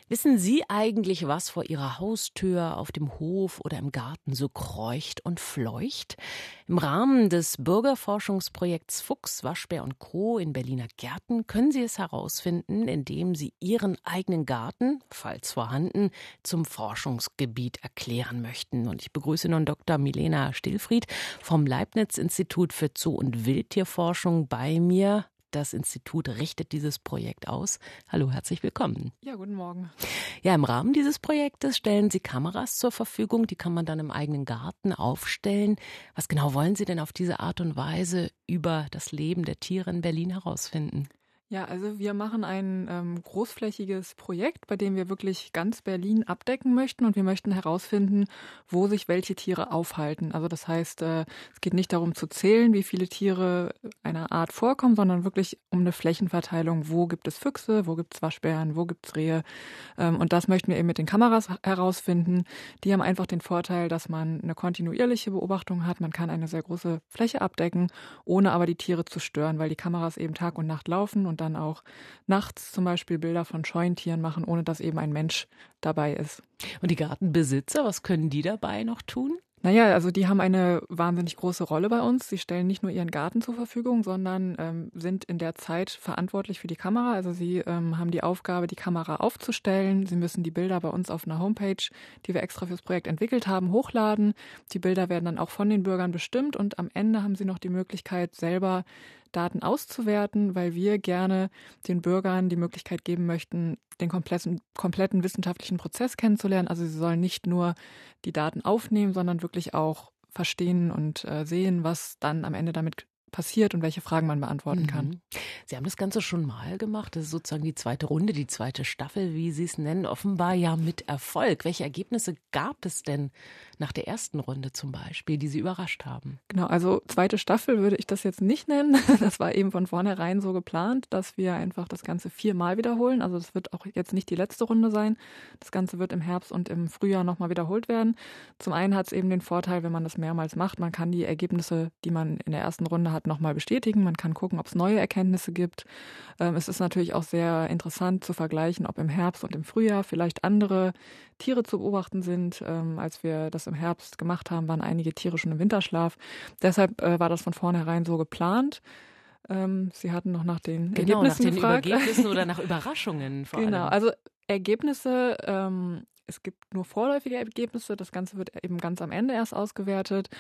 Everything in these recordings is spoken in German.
Wissen Sie eigentlich, was vor Ihrer Haustür, auf dem Hof oder im Garten so kreucht und fleucht? Im Rahmen des Bürgerforschungsprojekts Fuchs, Waschbär und Co. in Berliner Gärten können Sie es herausfinden, indem Sie Ihren eigenen Garten, falls vorhanden, zum Forschungsgebiet erklären möchten. Und ich begrüße nun Dr. Milena Stillfried vom Leibniz-Institut für Zoo- und Wildtierforschung bei mir. Das Institut richtet dieses Projekt aus. Hallo, herzlich willkommen. Ja, guten Morgen. Ja, im Rahmen dieses Projektes stellen Sie Kameras zur Verfügung. Die kann man dann im eigenen Garten aufstellen. Was genau wollen Sie denn auf diese Art und Weise über das Leben der Tiere in Berlin herausfinden? Ja, also wir machen ein großflächiges Projekt, bei dem wir wirklich ganz Berlin abdecken möchten und wir möchten herausfinden, wo sich welche Tiere aufhalten. Also das heißt, es geht nicht darum zu zählen, wie viele Tiere einer Art vorkommen, sondern wirklich um eine Flächenverteilung. Wo gibt es Füchse, wo gibt es Waschbären, wo gibt es Rehe? Und das möchten wir eben mit den Kameras herausfinden. Die haben einfach den Vorteil, dass man eine kontinuierliche Beobachtung hat. Man kann eine sehr große Fläche abdecken, ohne aber die Tiere zu stören, weil die Kameras eben Tag und Nacht laufen und dann auch nachts zum Beispiel Bilder von Scheuntieren machen, ohne dass eben ein Mensch dabei ist. Und die Gartenbesitzer, was können die dabei noch tun? Naja, also die haben eine wahnsinnig große Rolle bei uns. Sie stellen nicht nur ihren Garten zur Verfügung, sondern sind in der Zeit verantwortlich für die Kamera. Also sie haben die Aufgabe, die Kamera aufzustellen. Sie müssen die Bilder bei uns auf einer Homepage, die wir extra fürs Projekt entwickelt haben, hochladen. Die Bilder werden dann auch von den Bürgern bestimmt und am Ende haben sie noch die Möglichkeit, selber Daten auszuwerten, weil wir gerne den Bürgern die Möglichkeit geben möchten, den kompletten wissenschaftlichen Prozess kennenzulernen. Also sie sollen nicht nur die Daten aufnehmen, sondern wirklich auch verstehen und sehen, was dann am Ende damit passiert und welche Fragen man beantworten kann. Sie haben das Ganze schon mal gemacht. Das ist sozusagen die zweite Runde, die zweite Staffel, wie Sie es nennen. Offenbar ja mit Erfolg. Welche Ergebnisse gab es denn nach der ersten Runde zum Beispiel, die Sie überrascht haben? Genau, also zweite Staffel würde ich das jetzt nicht nennen. Das war eben von vornherein so geplant, dass wir einfach das Ganze 4-mal wiederholen. Also das wird auch jetzt nicht die letzte Runde sein. Das Ganze wird im Herbst und im Frühjahr nochmal wiederholt werden. Zum einen hat es eben den Vorteil, wenn man das mehrmals macht, man kann die Ergebnisse, die man in der ersten Runde hat, nochmal bestätigen. Man kann gucken, ob es neue Erkenntnisse gibt. Es ist natürlich auch sehr interessant zu vergleichen, ob im Herbst und im Frühjahr vielleicht andere Tiere zu beobachten sind. Als wir das im Herbst gemacht haben, waren einige Tiere schon im Winterschlaf. Deshalb war das von vornherein so geplant. Sie hatten noch nach den Ergebnissen gefragt. Nach den Ergebnissen oder nach Überraschungen vor allem. Genau, also Ergebnisse, es gibt nur vorläufige Ergebnisse. Das Ganze wird eben ganz am Ende erst ausgewertet.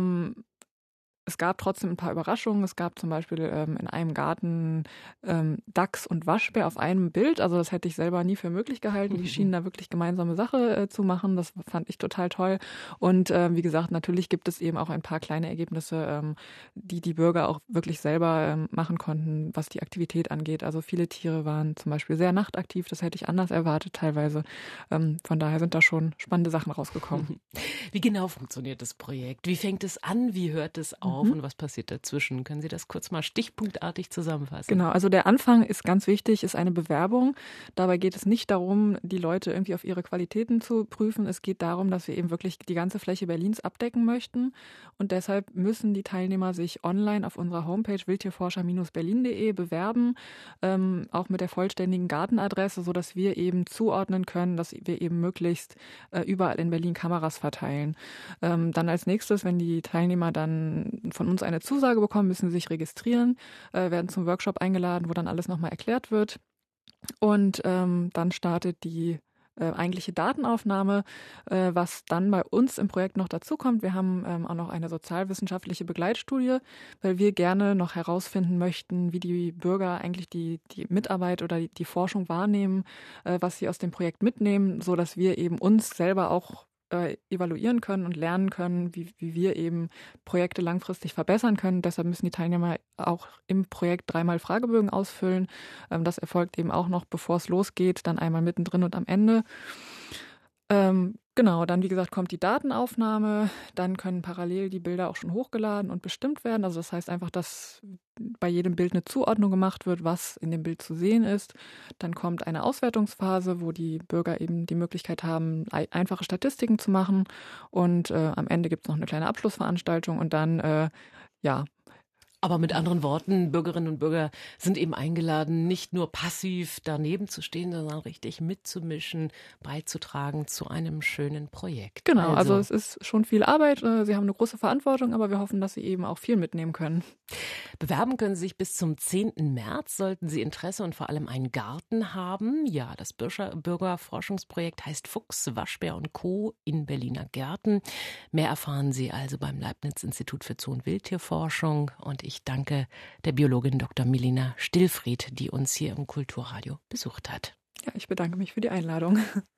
Es gab trotzdem ein paar Überraschungen. Es gab zum Beispiel in einem Garten Dachs und Waschbär auf einem Bild. Also das hätte ich selber nie für möglich gehalten. Die schienen da wirklich gemeinsame Sache zu machen. Das fand ich total toll. Und wie gesagt, natürlich gibt es eben auch ein paar kleine Ergebnisse, die die Bürger auch wirklich selber machen konnten, was die Aktivität angeht. Also viele Tiere waren zum Beispiel sehr nachtaktiv. Das hätte ich anders erwartet teilweise. Von daher sind da schon spannende Sachen rausgekommen. Wie genau funktioniert das Projekt? Wie fängt es an? Wie hört es auf? Und was passiert dazwischen? Können Sie das kurz mal stichpunktartig zusammenfassen? Genau, also der Anfang ist ganz wichtig, ist eine Bewerbung. Dabei geht es nicht darum, die Leute irgendwie auf ihre Qualitäten zu prüfen. Es geht darum, dass wir eben wirklich die ganze Fläche Berlins abdecken möchten. Und deshalb müssen die Teilnehmer sich online auf unserer Homepage wildtierforscher-berlin.de bewerben, auch mit der vollständigen Gartenadresse, sodass wir eben zuordnen können, dass wir eben möglichst überall in Berlin Kameras verteilen. Dann als nächstes, wenn die Teilnehmer dann von uns eine Zusage bekommen, müssen sie sich registrieren, werden zum Workshop eingeladen, wo dann alles nochmal erklärt wird. Und dann startet die eigentliche Datenaufnahme, was dann bei uns im Projekt noch dazu kommt. Wir haben auch noch eine sozialwissenschaftliche Begleitstudie, weil wir gerne noch herausfinden möchten, wie die Bürger eigentlich die Mitarbeit oder die Forschung wahrnehmen, was sie aus dem Projekt mitnehmen, so dass wir eben uns selber auch evaluieren können und lernen können, wie wir eben Projekte langfristig verbessern können. Deshalb müssen die Teilnehmer auch im Projekt 3-mal Fragebögen ausfüllen. Das erfolgt eben auch noch, bevor es losgeht, dann einmal mittendrin und am Ende. Genau, dann wie gesagt kommt die Datenaufnahme, dann können parallel die Bilder auch schon hochgeladen und bestimmt werden. Also das heißt einfach, dass bei jedem Bild eine Zuordnung gemacht wird, was in dem Bild zu sehen ist. Dann kommt eine Auswertungsphase, wo die Bürger eben die Möglichkeit haben, einfache Statistiken zu machen. Und am Ende gibt es noch eine kleine Abschlussveranstaltung und dann, Aber mit anderen Worten, Bürgerinnen und Bürger sind eben eingeladen, nicht nur passiv daneben zu stehen, sondern richtig mitzumischen, beizutragen zu einem schönen Projekt. Genau, also es ist schon viel Arbeit. Sie haben eine große Verantwortung, aber wir hoffen, dass Sie eben auch viel mitnehmen können. Bewerben können Sie sich bis zum 10. März, sollten Sie Interesse und vor allem einen Garten haben. Ja, das Bürgerforschungsprojekt heißt Fuchs, Waschbär und Co. in Berliner Gärten. Mehr erfahren Sie also beim Leibniz-Institut für Zoo- und Wildtierforschung. Und ich danke der Biologin Dr. Milena Stillfried, die uns hier im Kulturradio besucht hat. Ja, ich bedanke mich für die Einladung.